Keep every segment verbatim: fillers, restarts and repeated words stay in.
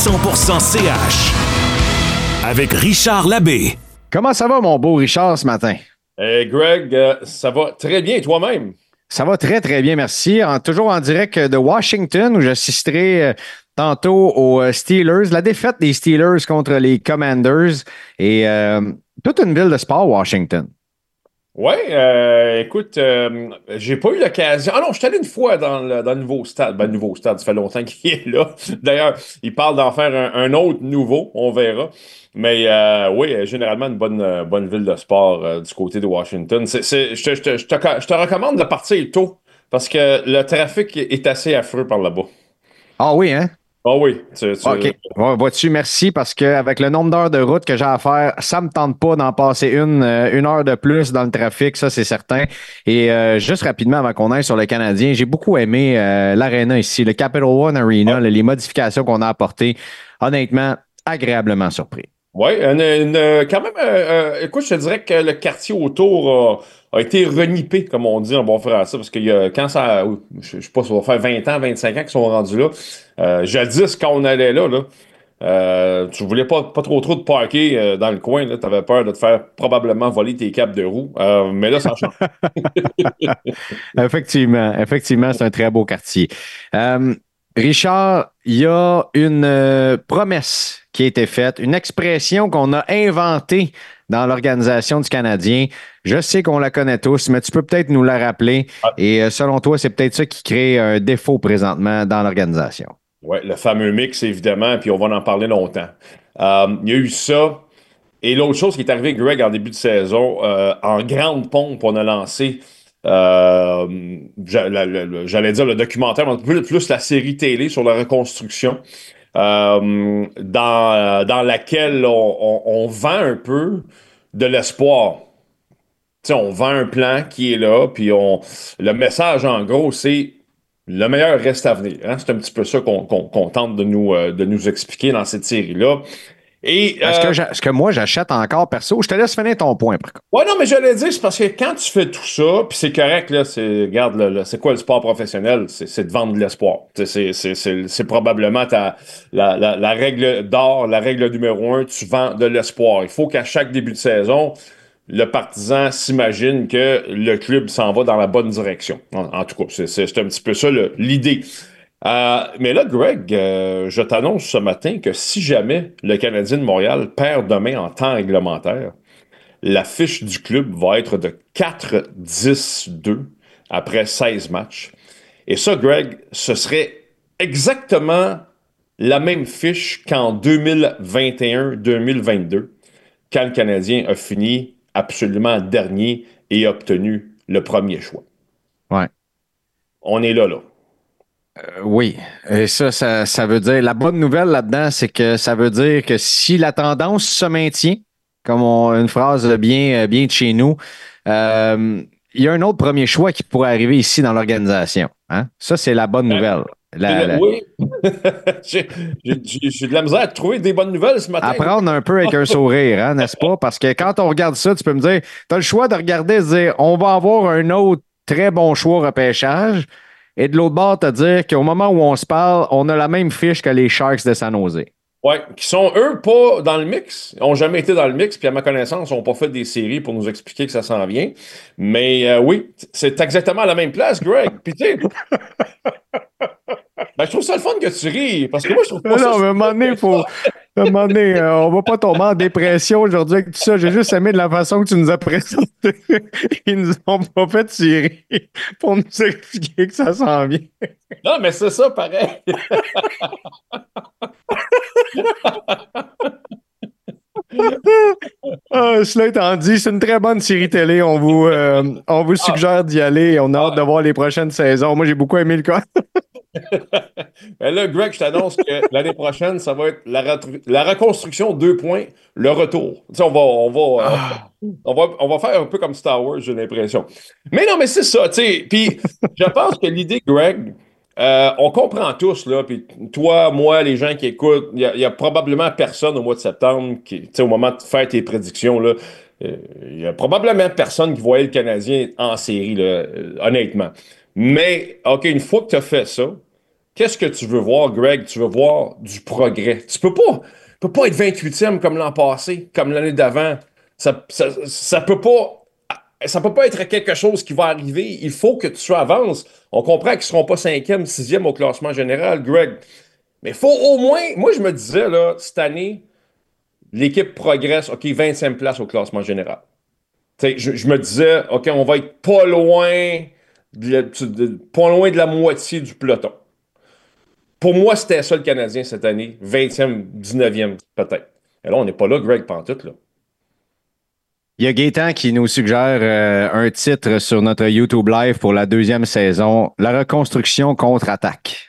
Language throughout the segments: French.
cent pour cent C H avec Richard Labbé. Comment ça va, mon beau Richard, ce matin? Hey Greg, euh, ça va très bien, toi-même? Ça va très, très bien, merci. En, toujours en direct de Washington, où j'assisterai euh, tantôt aux Steelers. La défaite des Steelers contre les Commanders et euh, toute une ville de sport, Washington. Oui, euh, écoute, euh, j'ai pas eu l'occasion. Ah non, je suis allé une fois dans le, dans le nouveau stade. Ben, le nouveau stade, ça fait longtemps qu'il est là. D'ailleurs, il parle d'en faire un, un autre nouveau, on verra. Mais euh, oui, généralement, une bonne, bonne ville de sport euh, du côté de Washington. C'est, c'est, je, te, je, te, je, te, je te recommande de partir tôt parce que le trafic est assez affreux par là-bas. Ah oui, hein? Ah oui. Tu, tu... OK. Ouais, vois-tu, merci, parce qu'avec le nombre d'heures de route que j'ai à faire, ça me tente pas d'en passer une, euh, une heure de plus dans le trafic, ça, c'est certain. Et euh, juste rapidement, avant qu'on aille sur le Canadien, j'ai beaucoup aimé euh, l'aréna ici, le Capital One Arena, Ouais. les modifications qu'on a apportées. Honnêtement, agréablement surpris. Oui, une, une- quand même, euh, euh, écoute, je te dirais que le quartier autour a, a été renippé, comme on dit en bon français, parce que y a, quand ça, je, je sais pas, ça va faire vingt ans, vingt-cinq ans qu'ils sont rendus là. Euh, jadis, quand on allait là, là euh, tu voulais pas, pas trop trop te parker euh, dans le coin, tu avais peur de te faire probablement voler tes capes de roue. Euh, mais là, ça change. Effectivement, effectivement, c'est un très beau quartier. Euh, Richard, il y a une euh, promesse qui a été faite, une expression qu'on a inventée dans l'organisation du Canadien. Je sais qu'on la connaît tous, mais tu peux peut-être nous la rappeler. Et euh, selon toi, c'est peut-être ça qui crée un défaut présentement dans l'organisation. Oui, le fameux mix, évidemment, puis on va en parler longtemps. Euh, Il y a eu ça. Et l'autre chose qui est arrivée, Greg, en début de saison, euh, en grande pompe, on a lancé, euh, j'a- la- la- j'allais dire le documentaire, mais un peu plus la série télé sur la reconstruction, euh, dans, dans laquelle on, on- on vend un peu de l'espoir. Tu sais, on vend un plan qui est là, puis on, le message, en gros, c'est le meilleur reste à venir. Hein? C'est un petit peu ça qu'on qu'on- qu'on tente de nous, euh, de nous expliquer dans cette série-là. Et Est-ce que, euh, j'a- est-ce que moi, j'achète encore perso? Je te laisse finir ton point, par contre. Ouais, non, mais j'allais dire, c'est parce que quand tu fais tout ça, puis c'est correct, là, c'est, regarde, là, là, c'est quoi le sport professionnel? C'est, c'est de vendre de l'espoir. Tu sais, C'est, c'est, c'est, c'est probablement ta, la, la, la règle d'or, la règle numéro un, tu vends de l'espoir. Il faut qu'à chaque début de saison, le partisan s'imagine que le club s'en va dans la bonne direction. En, en tout cas, c'est, c'est, c'est un petit peu ça le- l'idée. Euh, mais là, Greg, euh, je t'annonce ce matin que si jamais le Canadien de Montréal perd demain en temps réglementaire, la fiche du club va être de quatre dix deux après seize matchs. Et ça, Greg, ce serait exactement la même fiche qu'en deux mille vingt et un deux mille vingt-deux, quand le Canadien a fini absolument dernier et a obtenu le premier choix. Ouais. On est là, là. Euh, oui, et ça, ça, ça veut dire, la bonne nouvelle là-dedans, c'est que ça veut dire que si la tendance se maintient, comme on- une phrase bien, euh, bien de chez nous, euh, il y a un autre premier choix qui pourrait arriver ici dans l'organisation. Hein? Ça, c'est la bonne nouvelle. La- la- Oui, j'ai j'ai- j'ai- j'ai de la misère à trouver des bonnes nouvelles ce matin. à prendre un peu avec un sourire, hein, n'est-ce pas? Parce que quand on regarde ça, tu peux me dire, tu as le choix de regarder et de dire, on va avoir un autre très bon choix au repêchage. Et de l'autre bord, te dire qu'au moment où on se parle, on a la même fiche que les Sharks de San Jose. Ouais, qui sont eux pas dans le mix, ont jamais été dans le mix, puis à ma connaissance, n'ont pas fait des séries pour nous expliquer que ça s'en vient. Mais euh, oui, c'est exactement à la même place, Greg. Puis tu sais, ben, je trouve ça le fun que tu ris, parce que moi, je trouve pas Non, ça. non, mais à un moment donné, faut. À un moment donné, euh, on va pas tomber en dépression aujourd'hui avec tout ça. J'ai juste aimé de la façon que tu nous as présenté. Ils nous ont pas fait tirer pour nous expliquer que ça s'en vient. Non, mais c'est ça, pareil. Ah, cela étant dit, c'est une très bonne série télé. On vous, euh, on vous suggère d'y aller. On a hâte de voir les prochaines saisons. Moi, j'ai beaucoup aimé le cas. Ben là, Greg, je t'annonce que l'année prochaine, ça va être la, retru- la reconstruction deux points, le retour. Tu sais, on va, on va, euh, on va, on va faire un peu comme Star Wars, j'ai l'impression. Mais non, mais c'est ça, tu sais. Puis, je pense que l'idée, Greg, euh, on comprend tous, là, puis toi, moi, les gens qui écoutent, il y, a- il y a probablement personne au mois de septembre, qui, tu sais, au moment de faire tes prédictions, là, euh, il y a probablement personne qui voyait le Canadien en série, là, euh, honnêtement. Mais, OK, une fois que tu as fait ça, qu'est-ce que tu veux voir, Greg? Tu veux voir du progrès. Tu peux pas, tu peux pas être vingt-huitième comme l'an passé, comme l'année d'avant. Ça, ça, ça peut pas, ça peut pas être quelque chose qui va arriver. Il faut que tu avances. On comprend qu'ils seront pas cinquième, sixième au classement général, Greg. Mais il faut au moins, moi je me disais, là, cette année, l'équipe progresse, OK, vingtième place au classement général. Je, je me disais, OK, on va être pas loin de, de, pas loin de la moitié du peloton. Pour moi, c'était ça le Canadien cette année. vingtième, dix-neuvième, peut-être. Et là, on n'est pas là, Greg, pantoute, là. Il y a Gaétan qui nous suggère euh, un titre sur notre YouTube Live pour la deuxième saison, La reconstruction contre-attaque.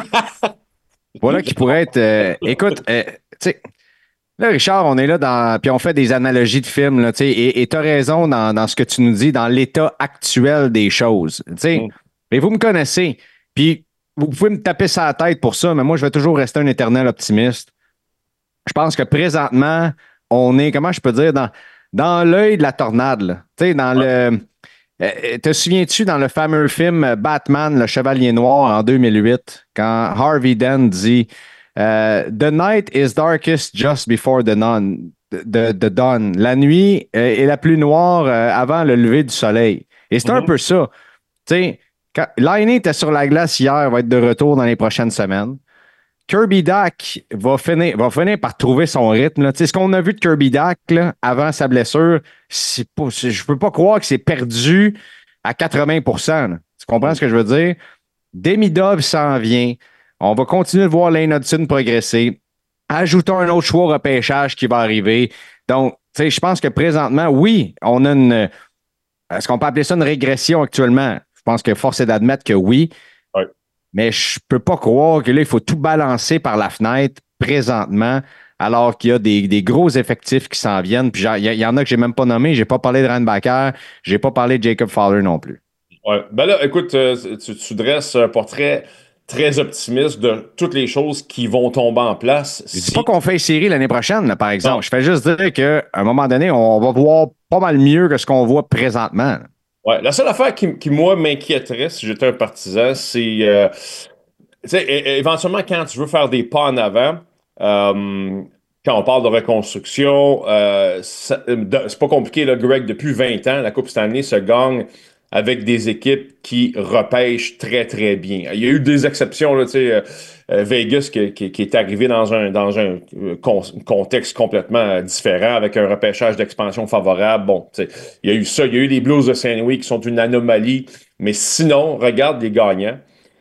Voilà qui pourrait être... Euh, écoute, euh, tu sais, là, Richard, on est là dans... Puis on fait des analogies de films, là, tu sais, et tu as raison dans, dans ce que tu nous dis, dans l'état actuel des choses. Tu sais, mm. Mais vous me connaissez, puis vous pouvez me taper sur la tête pour ça, mais moi, je vais toujours rester un éternel optimiste. Je pense que présentement, on est, comment je peux dire, dans... Dans l'œil de la tornade, tu sais, dans ouais. le... Euh, te souviens-tu dans le fameux film Batman, le Chevalier Noir en deux mille huit, quand Harvey Dent dit euh, The night is darkest just before the, non, the, the dawn. La nuit euh, est la plus noire euh, avant le lever du soleil. Et c'est mm-hmm. un peu ça. Tu sais, Laine était sur la glace hier, va être de retour dans les prochaines semaines. Kirby Dach va finir, va finir par trouver son rythme. Là. Ce qu'on a vu de Kirby Dach là, avant sa blessure, c'est pas, c'est, je ne peux pas croire que c'est perdu à quatre-vingts pour cent. Là. Tu comprends mm. ce que je veux dire? Demidov s'en vient. On va continuer de voir Lane Hudson progresser. Ajoutons un autre choix au repêchage qui va arriver. Donc, je pense que présentement, oui, on a une... Est-ce qu'on peut appeler ça une régression actuellement? Je pense que force est d'admettre que oui. Ouais. Mais je peux pas croire que là, il faut tout balancer par la fenêtre présentement, alors qu'il y a des, des gros effectifs qui s'en viennent. Puis il y, y en a que j'ai même pas nommé. J'ai pas parlé de Randbacker. J'ai pas parlé de Jacob Fowler non plus. Ouais. Ben là, écoute, euh, tu, tu dresses un portrait très optimiste de toutes les choses qui vont tomber en place. Je dis si... pas qu'on fait une série l'année prochaine, là, par exemple. Non. Je fais juste dire qu'à un moment donné, on va voir pas mal mieux que ce qu'on voit présentement. Ouais, la seule affaire qui, qui moi, m'inquiéterait si j'étais un partisan, c'est, euh, tu sais, éventuellement, quand tu veux faire des pas en avant, euh, quand on parle de reconstruction, euh, ça, c'est pas compliqué, là, Greg, depuis vingt ans, la Coupe Stanley se gagne avec des équipes qui repêchent très, très bien. Il y a eu des exceptions, là, tu sais, euh, Vegas qui, qui, qui est arrivé dans un, dans un con, contexte complètement différent avec un repêchage d'expansion favorable. Bon, tu sais, il y a eu ça. Il y a eu les Blues de Saint-Louis qui sont une anomalie. Mais sinon, regarde les gagnants.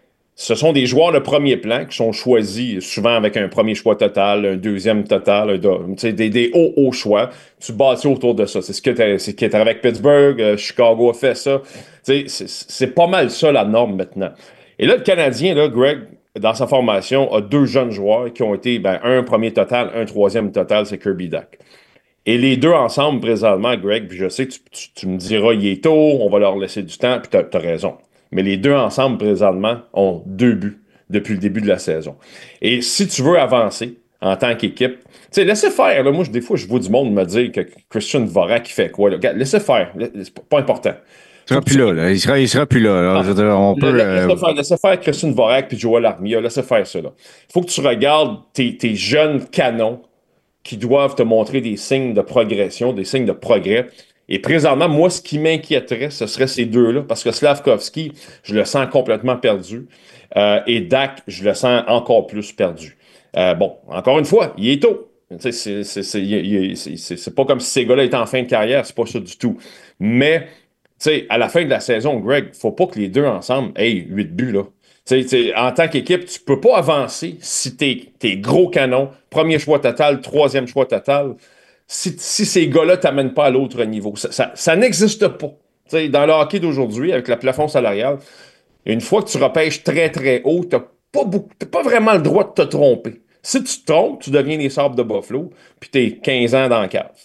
Ce sont des joueurs de premier plan qui sont choisis souvent avec un premier choix total, un deuxième total, un, tu sais, des, des hauts, hauts choix. Tu bâtis autour de ça. C'est ce que c'est ce qui est avec Pittsburgh. Euh, Chicago a fait ça. Tu sais, c'est, c'est pas mal ça la norme maintenant. Et là, le Canadien, là, Greg, dans sa formation, a deux jeunes joueurs qui ont été, ben, un premier total, un troisième total, c'est Kirby Dach. Et les deux ensemble, présentement, Greg, puis je sais que tu, tu, tu me diras, il est tôt, on va leur laisser du temps, puis t'as, t'as raison. Mais les deux ensemble, présentement, ont deux buts depuis le début de la saison. Et si tu veux avancer en tant qu'équipe, tu sais, laissez faire. Là, moi, des fois, je vois du monde me dire que Christian Dvorak, il fait quoi? Là? Laissez faire. C'est pas important. Il sera plus là, là. Il sera, il sera plus là. là. Ah, je veux dire, on peut, laissez, euh... faire, laissez faire Christian Dvorak puis Joel Armia. Laissez faire ça. Il faut que tu regardes tes, tes jeunes canons qui doivent te montrer des signes de progression, des signes de progrès. Et présentement, moi, ce qui m'inquiéterait, ce serait ces deux-là, parce que Slavkovski, je le sens complètement perdu. Euh, et Dach, je le sens encore plus perdu. Euh, bon, encore une fois, il est tôt. C'est, c'est, c'est, c'est, c'est, c'est pas comme si ces gars-là étaient en fin de carrière, c'est pas ça du tout. Mais, tu sais, à la fin de la saison, Greg, faut pas que les deux ensemble aient huit buts, là. T'sais, t'sais, en tant qu'équipe, tu peux pas avancer si t'es, t'es gros canon, premier choix total, troisième choix total, si, si ces gars-là t'amènent pas à l'autre niveau. Ça, ça, ça n'existe pas. T'sais, dans le hockey d'aujourd'hui, avec le plafond salarial, une fois que tu repêches très, très haut, t'as pas, beaucoup, t'as pas vraiment le droit de te tromper. Si tu te trompes, tu deviens les Sabres de Buffalo, puis t'es quinze ans dans la cave.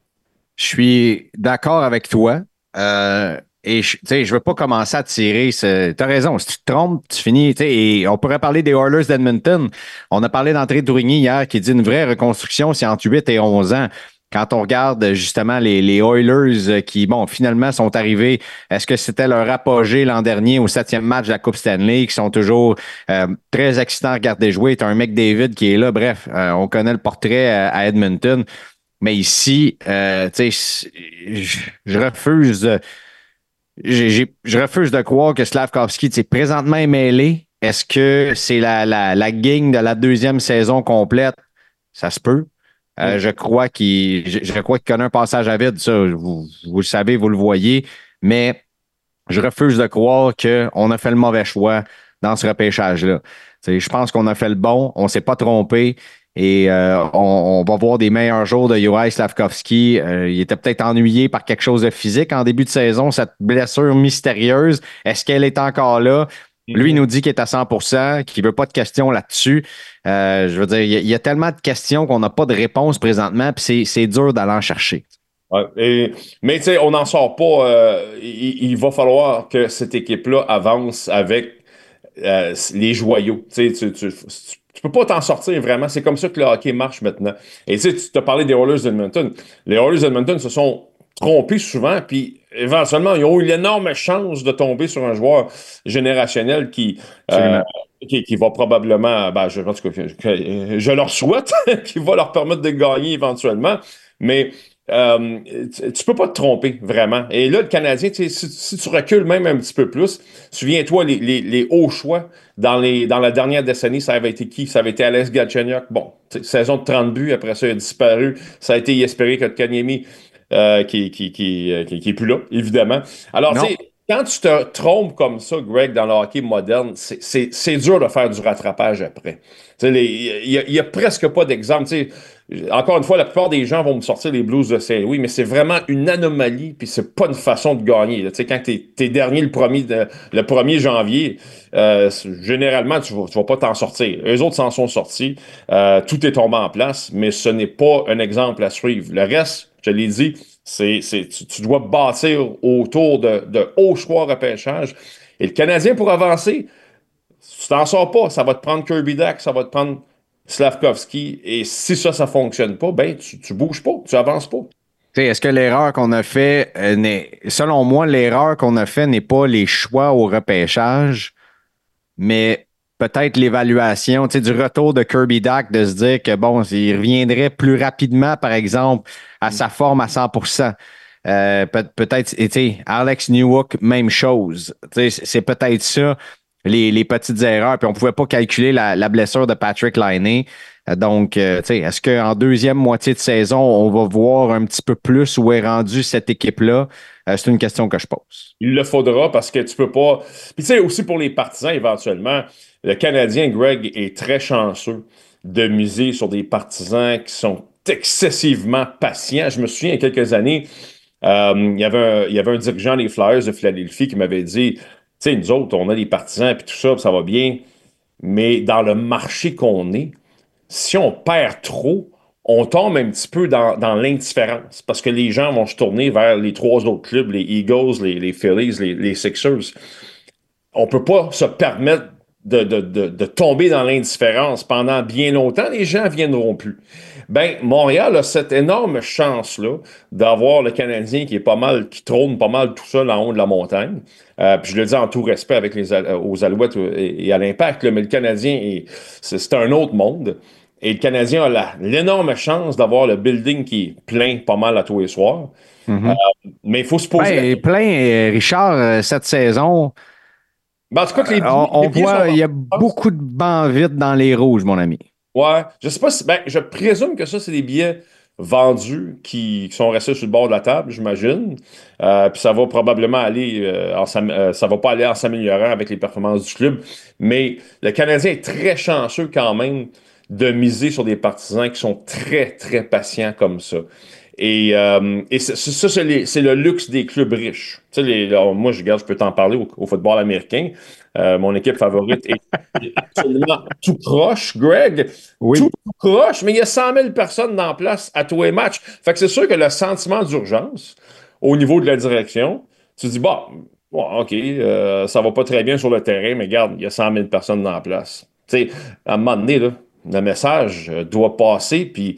Je suis d'accord avec toi. Euh... Et je ne veux pas commencer à tirer. Tu as raison. Si tu te trompes, tu finis. Et on pourrait parler des Oilers d'Edmonton. On a parlé d'André Tourigny hier qui dit une vraie reconstruction, c'est entre huit et onze ans. quand on regarde justement les, les Oilers qui, bon, finalement sont arrivés, est-ce que c'était leur apogée l'an dernier au septième match de la Coupe Stanley, qui sont toujours euh, très excitants à regarder jouer. Tu as un McDavid qui est là. Bref, euh, on connaît le portrait à, à Edmonton. Mais ici, euh, tu sais, je, je refuse de, j'ai- j'ai- je refuse de croire que Slavkovski, tu sais, présentement est mêlé. Est-ce que c'est la, la, la gang de la deuxième saison complète? Ça se peut. Euh, Mm. je crois qu'il je, je crois qu'il connaît un passage à vide, ça, vous, vous le savez, vous le voyez, mais je refuse de croire qu'on a fait le mauvais choix dans ce repêchage-là. Tu sais, je pense qu'on a fait le bon, on ne s'est pas trompé et euh, on, on va voir des meilleurs jours de Juraj Slavkovski. Euh, il était peut-être ennuyé par quelque chose de physique en début de saison, cette blessure mystérieuse. Est-ce qu'elle est encore là? Lui, il nous dit qu'il est à cent pour cent, qu'il ne veut pas de questions là-dessus. Euh, je veux dire, il y, a, il y a tellement de questions qu'on n'a pas de réponse présentement, puis c'est, c'est dur d'aller en chercher. Ouais, et- mais tu sais, on n'en sort pas. euh, il, il va falloir que cette équipe-là avance avec euh, les joyaux. Tu sais, tu, tu, tu- tu peux pas t'en sortir vraiment. C'est comme ça que le hockey marche maintenant. Et tu sais, tu t'as parlé des Oilers d'Edmonton. Les Oilers d'Edmonton se sont trompés souvent, puis éventuellement, ils ont eu l'énorme chance de tomber sur un joueur générationnel qui, euh, Absolument. qui, qui va probablement, ben, je, en tout cas, que- je leur souhaite, qui va leur permettre de gagner éventuellement. Mais euh, tu, tu peux pas te tromper, vraiment. Et là, le Canadien, tu sais, si, si tu recules même un petit peu plus, souviens-toi, les, les, les hauts choix dans, les, dans la dernière décennie, ça avait été qui? Ça avait été Alex Galchenyuk. Bon, tu sais, saison de trente buts, après ça, il a disparu. Ça a été Jesperi Kotkaniemi, euh, qui, qui, qui, euh, qui, qui est plus là, évidemment. Alors, tu Non. sais, quand tu te trompes comme ça, Greg, dans le hockey moderne, c'est c'est- c'est dur de faire du rattrapage après. Tu sais, les- Il n'y a, il y a presque pas d'exemple. Tu sais, encore une fois, la plupart des gens vont me sortir les Blues de Saint-Louis, mais c'est vraiment une anomalie, puis c'est pas une façon de gagner. Là. Tu sais, quand t'es, t'es dernier le premier, de- le premier janvier, euh, généralement, tu vas, tu vas pas t'en sortir. Eux autres s'en sont sortis. Euh, tout est tombé en place, mais ce n'est pas un exemple à suivre. Le reste, je te l'ai dit, c'est, c'est, tu, tu dois bâtir autour de, de hauts choix repêchage. Et le Canadien, pour avancer, si tu t'en sors pas, ça va te prendre Kirby Dack, ça va te prendre Slavkovski. Et si ça, ça fonctionne pas, ben, tu, tu bouges pas, tu avances pas. Tu sais, est-ce que l'erreur qu'on a fait, euh, n'est, selon moi, l'erreur qu'on a fait n'est pas les choix au repêchage, mais peut-être l'évaluation, tu sais, du retour de Kirby Dack, de se dire que bon, il reviendrait plus rapidement, par exemple, à sa forme à cent pour cent. Euh, peut- peut-être, et tu sais, Alex Newhook, même chose. Tu sais, c'est c'est peut-être ça, les, les petites erreurs. Puis on ne pouvait pas calculer la, la blessure de Patrick Laine. Euh, Donc, euh, tu sais, est-ce qu'en deuxième moitié de saison, on va voir un petit peu plus où est rendue cette équipe-là? Euh, c'est une question que je pose. Il le faudra parce que tu peux pas. Puis tu sais, aussi pour les partisans, éventuellement, le Canadien, Greg, est très chanceux de miser sur des partisans qui sont excessivement patients. Je me souviens, il y a quelques années, euh, il y avait un, il y avait un dirigeant des Flyers de Philadelphie qui m'avait dit, tu sais, nous autres, on a des partisans, puis tout ça, puis ça va bien, mais dans le marché qu'on est, si on perd trop, on tombe un petit peu dans, dans l'indifférence parce que les gens vont se tourner vers les trois autres clubs, les Eagles, les, les Phillies, les, les Sixers. On peut pas se permettre de, de, de, de tomber dans l'indifférence pendant bien longtemps. Les gens viendront plus. Ben, Montréal a cette énorme chance-là d'avoir le Canadien qui est pas mal, qui trône pas mal tout seul en haut de la montagne. Euh, puis je le dis en tout respect avec les, aux Alouettes et, et à l'Impact, là, mais le Canadien, est, c'est, c'est un autre monde. Et le Canadien a la, l'énorme chance d'avoir le building qui est plein pas mal à tous les soirs. Euh, Mhm. mais il faut se poser la Ben, question. plein, euh, Richard, euh, cette saison, Ben, en tout cas, que les on, billets, les on billets sont voit, il y a dans. beaucoup de bancs vides dans les rouges, mon ami. Ouais, je sais pas si. Ben, je présume que ça, c'est des billets vendus qui, qui sont restés sur le bord de la table, j'imagine. Euh, puis ça va probablement aller, euh, en s'am- euh, ça va pas aller en s'améliorant avec les performances du club. Mais le Canadien est très chanceux quand même de miser sur des partisans qui sont très, très patients comme ça. Et, euh, et c'est- c'est- ça, c'est les- c'est le luxe des clubs riches. Tu sais, les- là, moi, je, regarde, je peux t'en parler au, au football américain. Euh, mon équipe favorite est est absolument tout croche, Greg. Tout, Oui. tout croche, mais il y a cent mille personnes dans la place à tous les matchs. Fait que c'est sûr que le sentiment d'urgence au niveau de la direction, tu te dis, bon, bon, OK, euh, ça va pas très bien sur le terrain, mais regarde, il y a cent mille personnes dans la place. Tu sais, à un moment donné, là, le message euh, doit passer, puis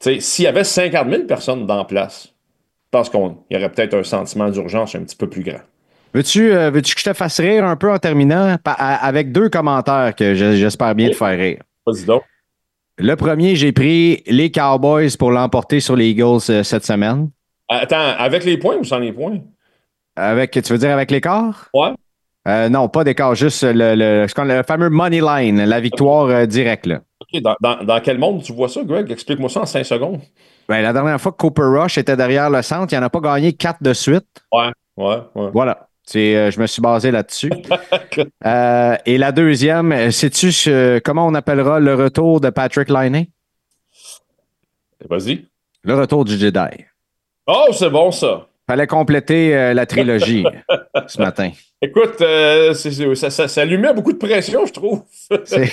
sais, s'il y avait cinquante mille personnes dans la place, je pense qu'il y aurait peut-être un sentiment d'urgence un petit peu plus grand. Veux-tu euh, veux-tu que je te fasse rire un peu en terminant pa- à- avec deux commentaires que je- j'espère bien te faire rire? Vas-y donc. Le premier, j'ai pris les Cowboys pour l'emporter sur les Eagles euh, cette semaine. Attends, avec les points ou sans les points? Avec, tu veux dire avec l'écart? Ouais. Euh, non, pas d'écart, juste le, le, ce qu'on- le fameux money line, la victoire euh, directe. Là. OK, dans, dans- dans quel monde tu vois ça, Greg? Explique-moi ça en cinq secondes. Ben, la dernière fois que Cooper Rush était derrière le centre, il n'en a pas gagné quatre de suite. Ouais, ouais, ouais. Voilà. C'est, euh, je me suis basé là-dessus. Euh, et la deuxième, euh, sais-tu ce- comment on appellera le retour de Patrick Laine? Vas-y. Le retour du Jedi. Oh, c'est bon ça. Fallait compléter euh, la trilogie ce matin. Écoute, euh, c'est- c'est- ça, ça, ça lui met beaucoup de pression, je trouve. C'est-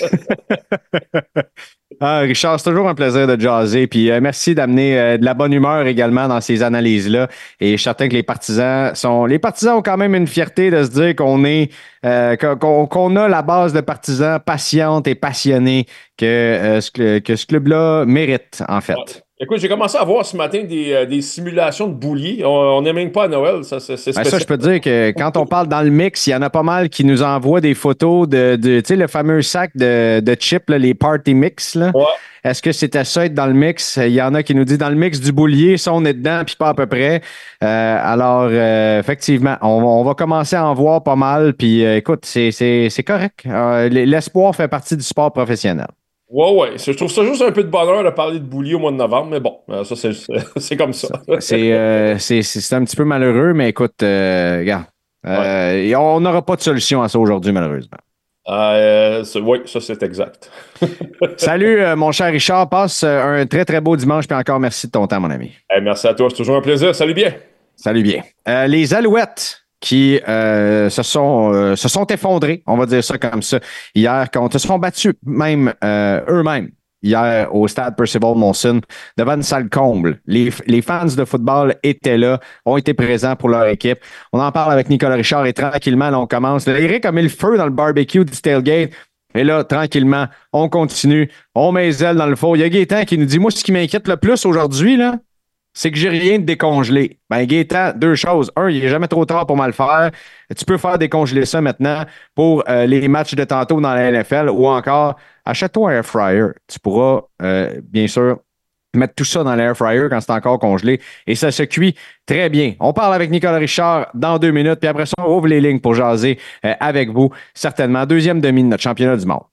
Ah, Richard, c'est toujours un plaisir de jaser. Puis euh, merci d'amener euh, de la bonne humeur également dans ces analyses-là. Et je suis certain que les partisans sont. Les partisans ont quand même une fierté de se dire qu'on est euh, qu'on, qu'on a la base de partisans patientes et passionnés que, euh, ce, que, que ce club-là mérite, en fait. Ouais. Écoute, j'ai commencé à voir ce matin des, euh, des simulations de bouliers. On n'est même pas à Noël, ça, c'est c'est Ben spécial. ça, je peux te dire que quand on parle dans le mix, il y en a pas mal qui nous envoient des photos de, de tu sais, le fameux sac de, de chips, là, les party mix. Là. Ouais. Est-ce que c'était ça être dans le mix? Il y en a qui nous disent dans le mix du boulier, ça on est dedans, puis pas à peu près. Euh, alors, euh, effectivement, on, on va commencer à en voir pas mal. Puis euh, écoute, c'est, c'est, c'est correct. Euh, l'espoir fait partie du sport professionnel. Ouais, ouais. Je trouve ça juste un peu de bonheur de parler de boulier au mois de novembre, mais bon, euh, ça, c'est c'est comme ça. C'est, euh, c'est, c'est, c'est un petit peu malheureux, mais écoute, euh, regarde, euh, et on n'aura pas de solution à ça aujourd'hui, malheureusement. Euh, c'est- oui, ça, c'est exact. Salut, euh, mon cher Richard. Passe euh, un très, très beau dimanche, puis encore merci de ton temps, mon ami. Hey, merci à toi, c'est toujours un plaisir. Salut bien. Salut bien. Euh, les Alouettes qui euh, se, sont, euh, se sont effondrés, on va dire ça comme ça, hier, quand se sont battus même euh, eux-mêmes hier au stade Percival Molson devant une salle comble. Les, les fans de football étaient là, ont été présents pour leur équipe. On en parle avec Nicolas Richard et tranquillement, là, on commence. Là, Eric a mis le feu dans le barbecue du tailgate. Et là, tranquillement, on continue. On met les ailes dans le four. Il y a Gaétan qui nous dit, moi, ce qui m'inquiète le plus aujourd'hui, là, c'est que j'ai rien de décongelé. Ben, Gaétan, deux choses. Un, il n'est jamais trop tard pour mal faire. Tu peux faire décongeler ça maintenant pour euh, les matchs de tantôt dans la N F L ou encore, achète-toi un air fryer. Tu pourras, euh, bien sûr, mettre tout ça dans l'air fryer quand c'est encore congelé et ça se cuit très bien. On parle avec Nicolas Richard dans deux minutes, puis après ça, on ouvre les lignes pour jaser euh, avec vous, certainement. Deuxième demi de notre championnat du monde.